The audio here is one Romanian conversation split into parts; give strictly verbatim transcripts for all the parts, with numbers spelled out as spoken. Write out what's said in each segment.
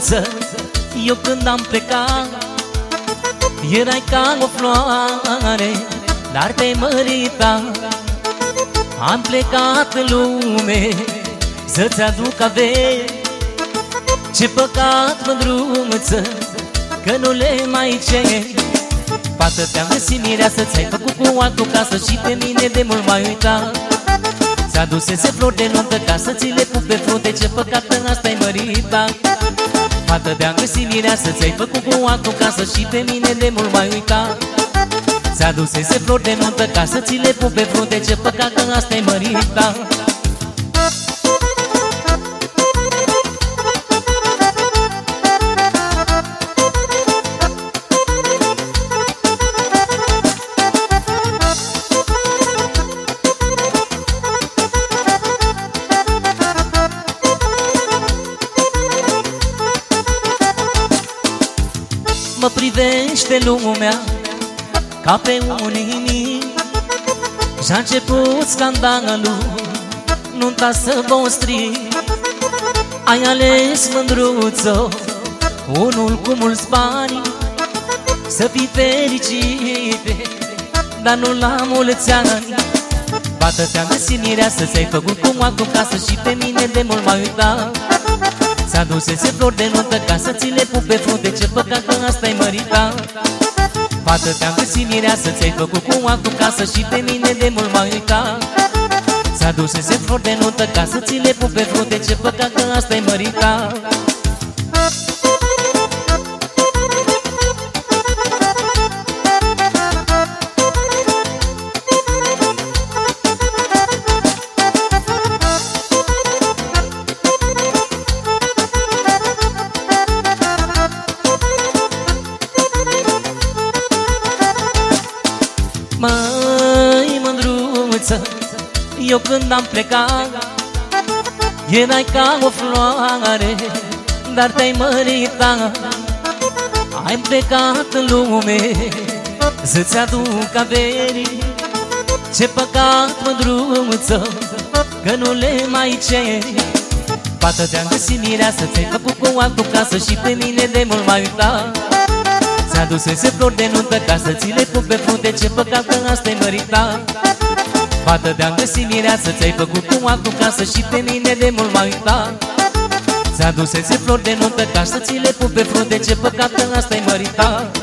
mândruță. Eu când am plecat erai ca o floare, dar te-ai măritat. Am plecat în lume să-ți aduc averi. Ce păcat, mândruță, că nu le mai ceri. Fată, te-am găsit mireasă, ți-ai făcut cu altul casă și pe mine de mult m-ai uitat. Ți-adusese flori de nuntă ca să ți le pup pe frunte. Ce păcat, în asta-i măritat. Fată, te-am găsit mireasă, ți-ai făcut cu altul casă și pe mine de mult m-ai uitat. Ți-adusese flori de nuntă ca să ți le pup pe frunte. Ce păcat, în asta-i măritat. Mă privește lumea ca pe un nimic. Și-a început scandalul, nunta să vă strig. Ai ales, mândruță, unul cu mulți bani. Să fii fericite, dar nu la mulți ani. Fată, te-am găsit mireasă, ți-ai făcut cu altul casă și pe mine de mult m-ai uitat. Ți-adusese flori de nuntă ca să ți le pup pe frunte. Ce păcat, că asta-i măritat. Fată, te-am găsit mireasă, ți-ai făcut cu altul casă și pe mine de mult m-ai uitat. Ți-adusese flori de nuntă ca să ți le pup pe frunte. Ce păcat, că asta-i măritat. Măi, mândruță, eu când am plecat erai ca o floare, dar te-ai măritat. Ai plecat în lume să-ți aduc averi. Ce păcat, mândruță, că nu le mai ceri. Fată, te-am găsit mireasă, ți-ai făcut cu altul casă și pe mine de mult m-ai uitat. Ți-adusese flori de nuntă ca să ți le pup pe frunte. Ce păcat, că asta-i măritat. Fată, te-am găsit mireasă, ți-ai făcut cu altul casă și pe mine de mult m-ai uitat. Ți-adusese flori de nuntă ca să ți le pup pe frunte. Ce păcat, că asta-i măritat.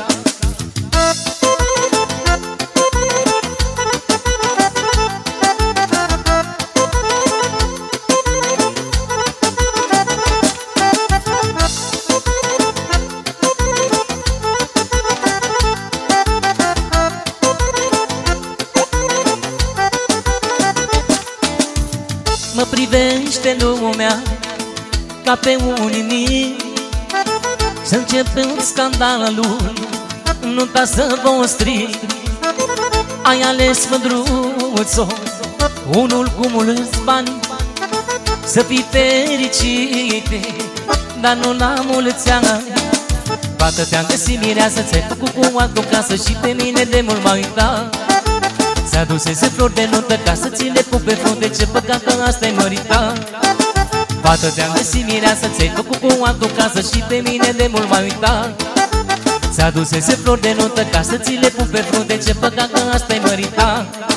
Mă privește lumea ca pe un nimic. Să începem scandalul, nunta să vă strig. Ai ales, mândruțo, unul cu mulți bani. Să fii fericite, dar nu la mulți ani. Fată, te-am găsit mireasă, ți-ai făcut cu altul casă și pe mine de mult m-ai uitat. Ți-adusese flori de nuntă ca să ți le pup pe frunte. Ce păcat, că asta-i măritat. Fată, te-am găsit mireasă, ți-ai făcut cu altul casă și pe mine de mult m-ai uitat. Ți-adusese flori de nuntă ca să ți le pup pe frunte. Ce păcat, că asta-i măritat.